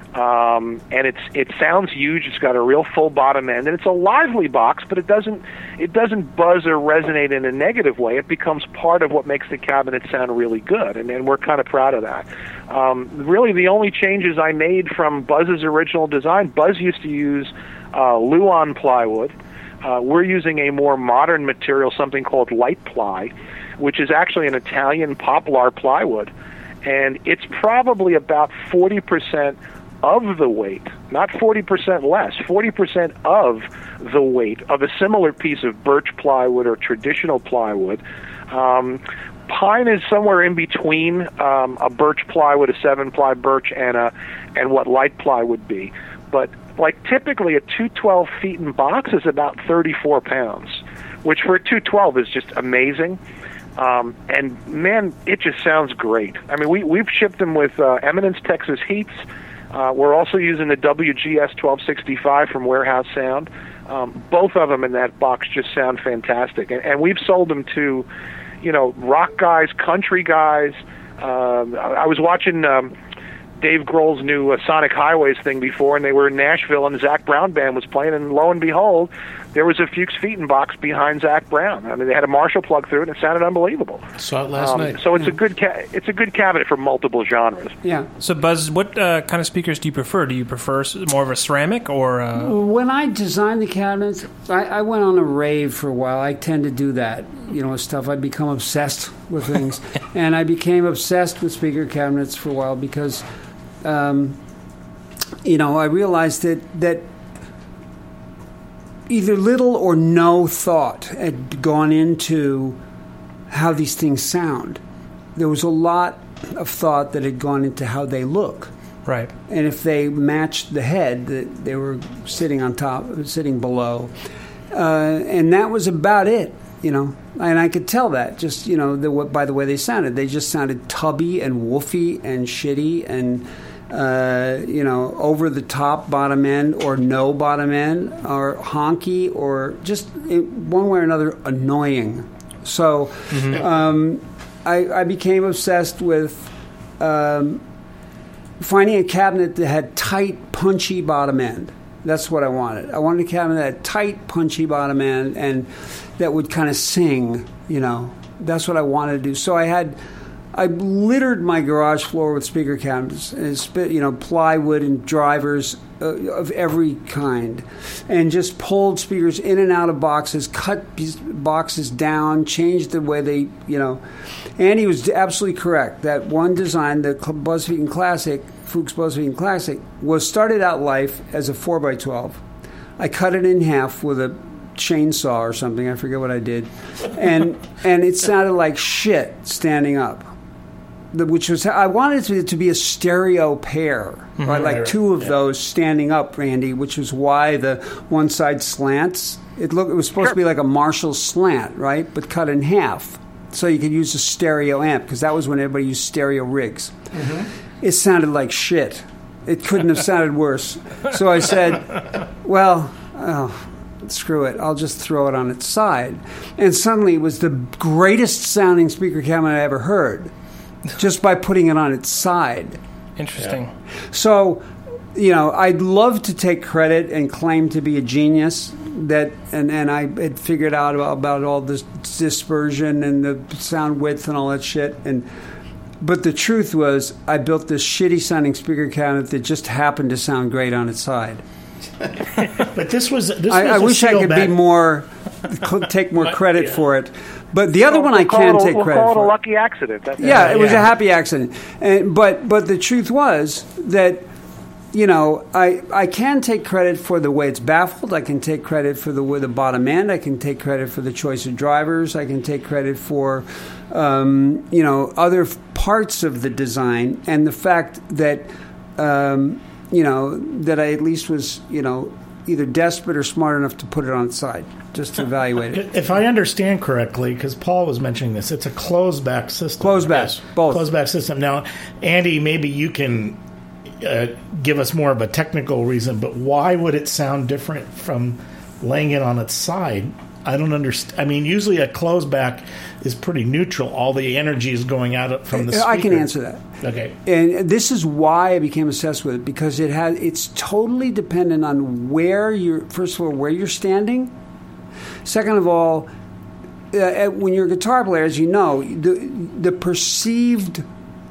um, and it's it sounds huge. It's got a real full bottom end, and it's a lively box, but it doesn't it doesn't buzz or resonate in a negative way. It becomes part of what makes the cabinet sound really good, and, and we're kind of proud of that. Um, really, the only changes I made from Buzz's original design, Buzz used to use uh, Luan plywood. Uh, we're using a more modern material, something called light ply, which is actually an Italian poplar plywood. And it's probably about forty percent of the weight, not forty percent less, forty percent of the weight of a similar piece of birch plywood or traditional plywood. Um, Pine is somewhere in between um, a birch plywood, a seven-ply birch, and a and what light ply would be. But like typically a two twelve Featon box is about thirty-four pounds, which for a two twelve is just amazing. Um, and man, it just sounds great. I mean, we we've shipped them with uh, Eminence Texas Heats. Uh, we're also using the W G S twelve sixty-five from Warehouse Sound. Um, both of them in that box just sound fantastic, and, and we've sold them to, you know, rock guys, country guys. Um, I, I was watching um, Dave Grohl's new uh, Sonic Highways thing before, and they were in Nashville, and the Zach Brown band was playing, and lo and behold, there was a Fuchs Featon box behind Zach Brown. I mean, they had a Marshall plug through it, and it sounded unbelievable. Saw it last um, night. So it's a good ca- it's a good cabinet for multiple genres. Yeah. So, Buzz, what uh, kind of speakers do you prefer? Do you prefer more of a ceramic or? Uh... When I designed the cabinets, I, I went on a rave for a while. I tend to do that, you know, stuff. I become obsessed with things, and I became obsessed with speaker cabinets for a while because, um, you know, I realized that that. Either little or no thought had gone into how these things sound. There was a lot of thought that had gone into how they look. Right. And if they matched the head that they were sitting on top, sitting below. uh, and that was about it. You know, and I could tell that just, you know, the, by the way they sounded. They just sounded tubby and woofy and shitty and, uh, you know, over the top bottom end or no bottom end or honky or just in one way or another annoying. So mm-hmm. um, I, I became obsessed with um, finding a cabinet that had tight, punchy bottom end. That's what I wanted. I wanted a cabinet that had tight, punchy bottom end and that would kind of sing, you know. That's what I wanted to do. So I had, I littered my garage floor with speaker cabinets, you know, plywood and drivers uh, of every kind, and just pulled speakers in and out of boxes, cut these boxes down, changed the way they, you know. And he was absolutely correct. That one design, the Buzz Feiten Classic, Fuchs Buzz Feiten Classic, was started out life as a four by twelve. I cut it in half with a chainsaw or something. I forget what I did, and and it sounded like shit standing up. The, which was I wanted it to, to be a stereo pair, mm-hmm. right? Like two of yeah. those standing up, Randy. Which was why the one side slants. It looked it was supposed sure. to be like a Marshall slant, right? But cut in half, so you could use a stereo amp because that was when everybody used stereo rigs. Mm-hmm. It sounded like shit. It couldn't have sounded worse. So I said, well. Oh, screw it, I'll just throw it on its side. And suddenly it was the greatest sounding speaker cabinet I ever heard, just by putting it on its side. Interesting. Yeah. So, you know, I'd love to take credit and claim to be a genius, that, and, and I had figured out about, about all this dispersion and the sound width and all that shit. And but the truth was, I built this shitty sounding speaker cabinet that just happened to sound great on its side. But this was. This I, was I a wish I could back. be more, take more credit yeah. for it. But the other well, one I we'll can it, take we'll credit call it for. a lucky accident. That's yeah, it, it was yeah. a happy accident. And but but the truth was that, you know, I I can take credit for the way it's baffled. I can take credit for the way the bottom end. I can take credit for the choice of drivers. I can take credit for, um, you know, other parts of the design and the fact that, um, you know, that I at least was, you know, either desperate or smart enough to put it on its side, just to evaluate it. If I understand correctly, because Paul was mentioning this, it's a closed back system. Closed back, yes. both. Closed back system. Now, Andy, maybe you can uh, give us more of a technical reason, but why would it sound different from laying it on its side? I don't understand. I mean, usually a closed back is pretty neutral. All the energy is going out from the speaker. I can answer that. Okay. And this is why I became obsessed with it, because it has, it's totally dependent on where you're, first of all, where you're standing. Second of all, uh, when you're a guitar player, as you know, the, the perceived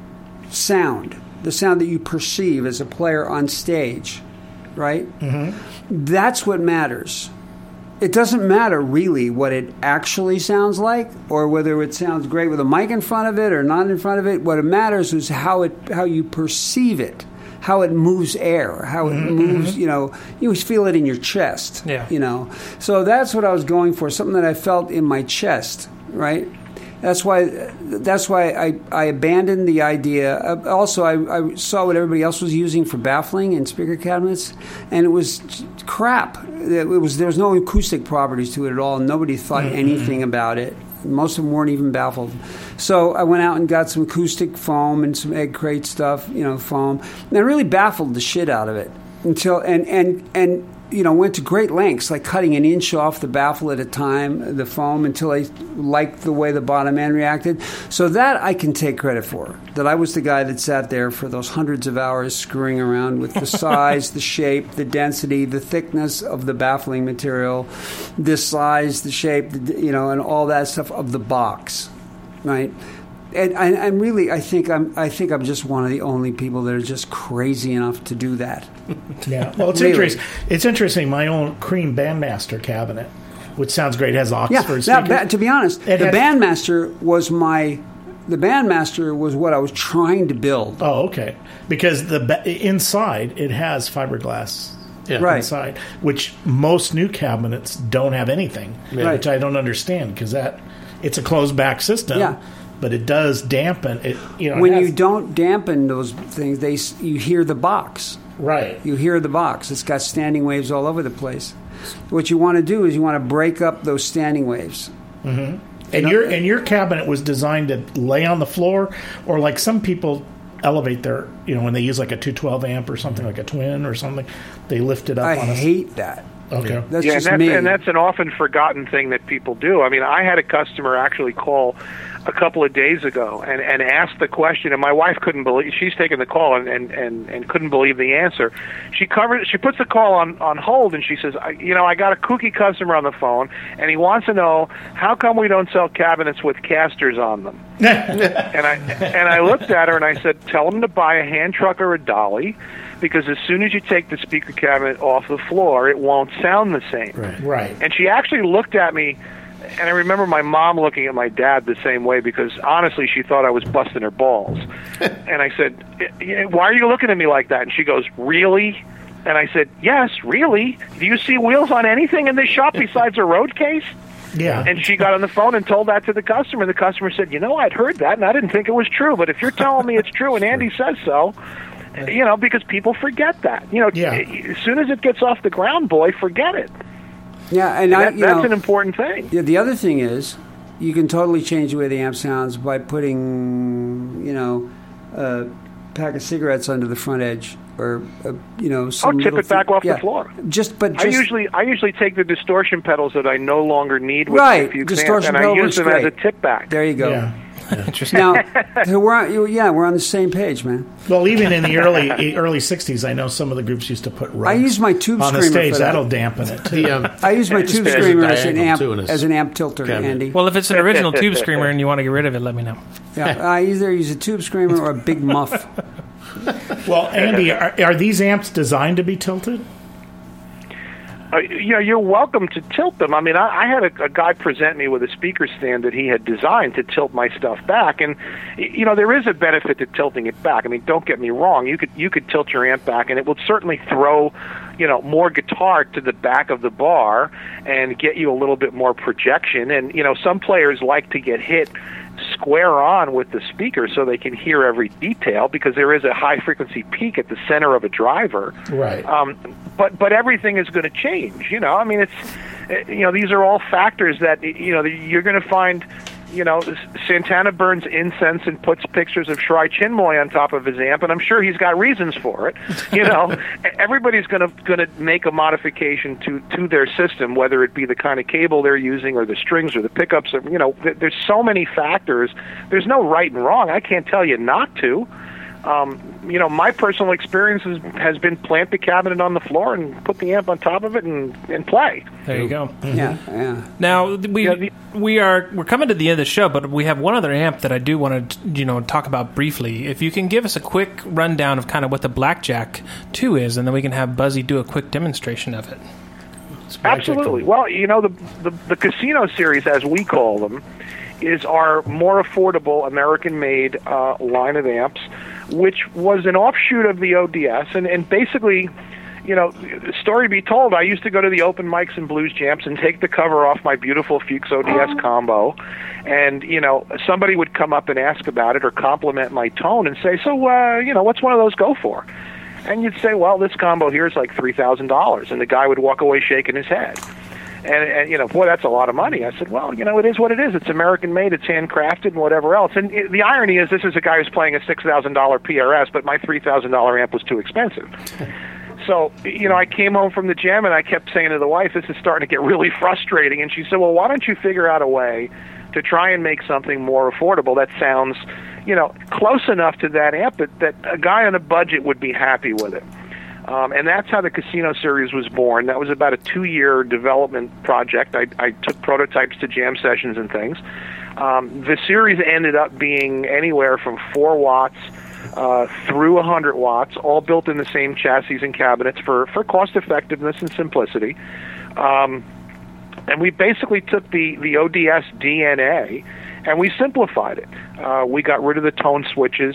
sound, the sound that you perceive as a player on stage, right? Mm-hmm. That's what matters. It doesn't matter really what it actually sounds like, or whether it sounds great with a mic in front of it or not in front of it. What it matters is how it how you perceive it, how it moves air, how it mm-hmm. moves. You know, you always feel it in your chest. Yeah. You know, so that's what I was going for, something that I felt in my chest, right? That's why. That's why I, I abandoned the idea. Uh, also, I, I saw what everybody else was using for baffling and speaker cabinets, and it was crap. It was there was no acoustic properties to it at all. Nobody thought mm-hmm. anything about it. Most of them weren't even baffled. So I went out and got some acoustic foam and some egg crate stuff, you know, foam, and I really baffled the shit out of it until and and and. you know, went to great lengths, like cutting an inch off the baffle at a time, the foam, until I liked the way the bottom end reacted. So that I can take credit for, that I was the guy that sat there for those hundreds of hours screwing around with the size, the shape, the density, the thickness of the baffling material, the size, the shape, you know, and all that stuff of the box, right? And I, I'm really, I think I'm, I think I'm just one of the only people that are just crazy enough to do that. Yeah, well, it's really. interesting. It's interesting. My own Cream Bandmaster cabinet, which sounds great, has Oxford yeah, speakers. That, to be honest, it the has, Bandmaster was my, the Bandmaster was what I was trying to build. Oh, okay. Because the inside it has fiberglass. Yeah, right. Inside, which most new cabinets don't have anything, right. which I don't understand because that it's a closed back system. Yeah. But it does dampen it. You know, when it has, you don't dampen those things, they you hear the box. Right. You hear the box. It's got standing waves all over the place. What you want to do is you want to break up those standing waves. Mm-hmm. And your and your cabinet was designed to lay on the floor, or like some people elevate their, you know, when they use like a two twelve amp or something, like a twin or something, they lift it up. I on a, hate that. Okay, that's yeah, just and that's, me. and that's an often forgotten thing that people do. I mean, I had a customer actually call a couple of days ago and, and asked the question, and my wife couldn't believe, she's taking the call and, and, and, and couldn't believe the answer. She covered, she puts the call on, on hold, and she says, I, you know, I got a kooky customer on the phone, and he wants to know, how come we don't sell cabinets with casters on them? and I and I looked at her and I said, tell him to buy a hand truck or a dolly, because as soon as you take the speaker cabinet off the floor, it won't sound the same. Right. Right. And she actually looked at me, and I remember my mom looking at my dad the same way, because honestly she thought I was busting her balls. And I said, why are you looking at me like that? And she goes, really? And I said, yes, really? Do you see wheels on anything in this shop besides a road case? Yeah. And she got on the phone and told that to the customer. The customer said, you know, I'd heard that, and I didn't think it was true. But if you're telling me it's true, and Andy says so, you know, because people forget that. You know, yeah. as soon as it gets off the ground, boy, forget it. Yeah, and that, I, you that's know, an important thing. Yeah, the other thing is, you can totally change the way the amp sounds by putting, you know, a pack of cigarettes under the front edge, or uh, you know, some oh, tip little it back thing. off yeah. the floor. Just, but just, I usually, I usually take the distortion pedals that I no longer need with right, a few distortion amps, and I pedal use them great. as a tip back. There you go. Yeah. Interesting. Now, so we're on, yeah, we're on the same page, man. Well, even in the early early sixties, I know some of the groups used to put rugs I use my tube on the screamer stage. for that. That'll dampen it. The, um, I use my tube There's a screamer as an diagonal, amp too, in his as an amp tilter, cabinet. Andy. Well, if it's an original tube screamer and you want to get rid of it, let me know. Yeah, I either use a tube screamer or a big muff. Well, Andy, are, are these amps designed to be tilted? Uh, you know, you're welcome to tilt them. I mean, I, I had a, a guy present me with a speaker stand that he had designed to tilt my stuff back, and you know, there is a benefit to tilting it back. I mean, don't get me wrong. You could you could tilt your amp back, and it will certainly throw, you know, more guitar to the back of the bar and get you a little bit more projection. And you know, some players like to get hit square on with the speaker so they can hear every detail, because there is a high frequency peak at the center of a driver. Right. Um, but but everything is going to change. You know, I mean, it's you know, these are all factors that you know you're going to find. You know, Santana burns incense and puts pictures of Shrai Chinmoy on top of his amp, and I'm sure he's got reasons for it. You know, everybody's going to going to make a modification to to their system, whether it be the kind of cable they're using, or the strings, or the pickups. Or, you know, th- there's so many factors. There's no right and wrong. I can't tell you not to. Um, you know, my personal experience has, has been plant the cabinet on the floor and put the amp on top of it and, and play. There you go. Mm-hmm. Yeah, yeah. Now we yeah, the, we are we're coming to the end of the show, but we have one other amp that I do want to you know talk about briefly. If you can give us a quick rundown of kind of what the Blackjack two is, and then we can have Buzzy do a quick demonstration of it. Absolutely. Well, you know, the, the the Casino series, as we call them, is our more affordable American-made uh, line of amps, which was an offshoot of the O D S. And, and basically, you know, story be told, I used to go to the open mics and blues jams and take the cover off my beautiful Fuchs O D S combo. And, you know, somebody would come up and ask about it or compliment my tone and say, so, uh, you know, what's one of those go for? And you'd say, well, this combo here is like three thousand dollars. And the guy would walk away shaking his head. And, and, you know, boy, that's a lot of money. I said, well, you know, it is what it is. It's American-made, it's handcrafted, and whatever else. And it, the irony is this is a guy who's playing a six thousand dollars P R S, but my three thousand dollars amp was too expensive. So, you know, I came home from the jam, and I kept saying to the wife, this is starting to get really frustrating. And she said, well, why don't you figure out a way to try and make something more affordable that sounds, you know, close enough to that amp that, that a guy on a budget would be happy with it. Um, and that's how the Casino series was born. That was about a two-year development project. I, I took prototypes to jam sessions and things. Um, the series ended up being anywhere from four watts uh, through one hundred watts, all built in the same chassis and cabinets for, for cost-effectiveness and simplicity. Um, and we basically took the, the O D S D N A and we simplified it. Uh, we got rid of the tone switches.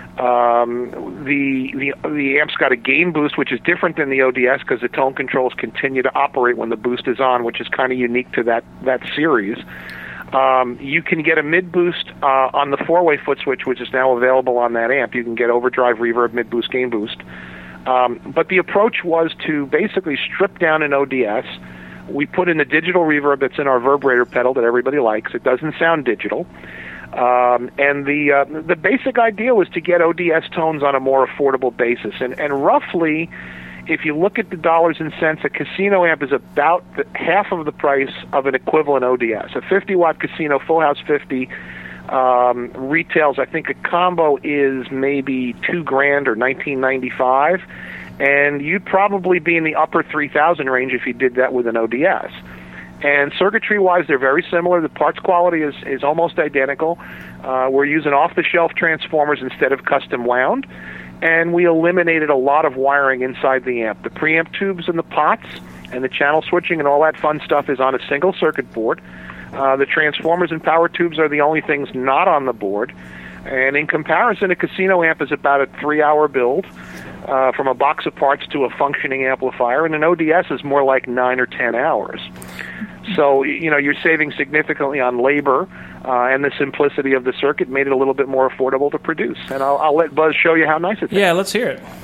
Um, the the the amp's got a gain boost, which is different than the O D S because the tone controls continue to operate when the boost is on, which is kind of unique to that that series. Um, you can get a mid boost uh, on the four-way foot switch, which is now available on that amp. You can get overdrive, reverb, mid boost, gain boost. Um, but the approach was to basically strip down an O D S, We put in the digital reverb that's in our Verbrator pedal that everybody likes. It doesn't sound digital. Um, and the uh, the basic idea was to get O D S tones on a more affordable basis. And, and roughly, if you look at the dollars and cents, a Casino amp is about the, half of the price of an equivalent O D S. A fifty watt Casino Full House fifty um, retails, I think a combo is maybe two grand or nineteen ninety-five, and you'd probably be in the upper three thousand range if you did that with an O D S. And circuitry-wise, they're very similar. The parts quality is, is almost identical. Uh, we're using off-the-shelf transformers instead of custom wound, and we eliminated a lot of wiring inside the amp. The preamp tubes and the pots and the channel switching and all that fun stuff is on a single circuit board. Uh, the transformers and power tubes are the only things not on the board. And in comparison, a Casino amp is about a three-hour build uh, from a box of parts to a functioning amplifier, and an O D S is more like nine or ten hours. So, you know, you're saving significantly on labor, uh, and the simplicity of the circuit made it a little bit more affordable to produce. And I'll, I'll let Buzz show you how nice it is. Yeah, let's hear it.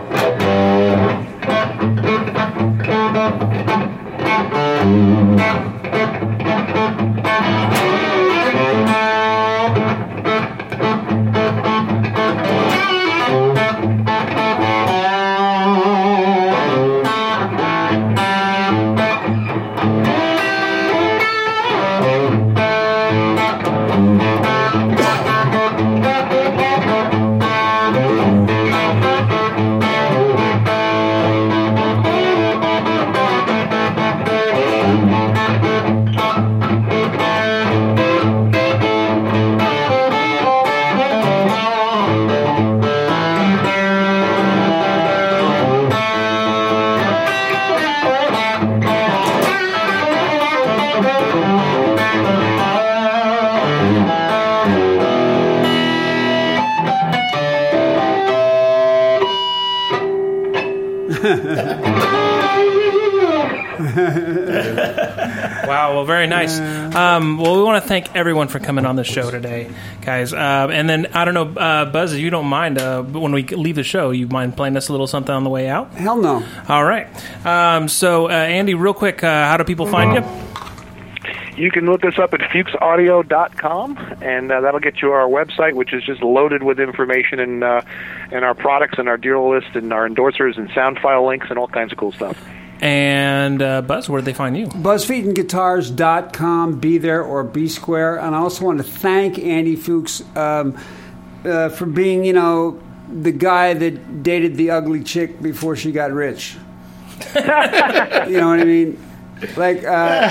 Wow, well, very nice. Um, well, we want to thank everyone for coming on the show today, guys. Uh, and then, I don't know, uh, Buzz, if you don't mind, uh, when we leave the show, you mind playing us a little something on the way out? Hell no. All right. Um, so, uh, Andy, real quick, uh, how do people find you? You can look us up at fuchs audio dot com, and uh, that'll get you our website, which is just loaded with information and uh, and our products and our dealer list and our endorsers and sound file links and all kinds of cool stuff. And uh, Buzz, where do they find you? buzz feet and guitars dot com, be there or be square. And I also want to thank Andy Fuchs um, uh, for being, you know, the guy that dated the ugly chick before she got rich. You know what I mean? Like, uh,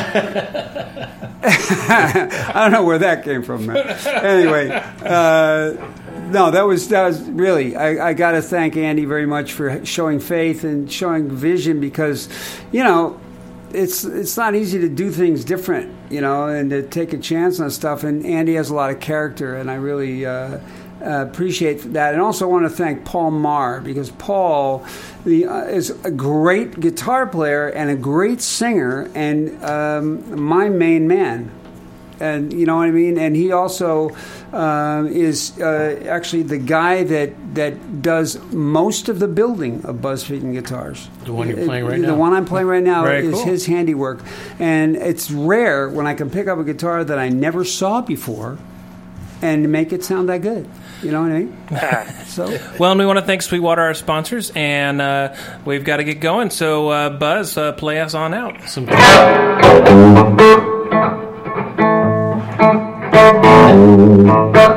I don't know where that came from, man. Anyway, uh, no, that was that was really. I, I got to thank Andy very much for showing faith and showing vision, because, you know, it's it's not easy to do things different, you know, and to take a chance on stuff. And Andy has a lot of character, and I really uh, uh, appreciate that. And also want to thank Paul Marr, because Paul the, uh, is a great guitar player and a great singer, and um, my main man. And you know what I mean? And he also uh, is uh, actually the guy that that does most of the building of Buzz Feet and Guitars. The one you're playing right the now? The one I'm playing right now Very is cool. his handiwork. And it's rare when I can pick up a guitar that I never saw before and make it sound that good. You know what I mean? So, well, and we want to thank Sweetwater, our sponsors, and uh, we've got to get going. So, uh, Buzz, uh, play us on out. Some- Thank you.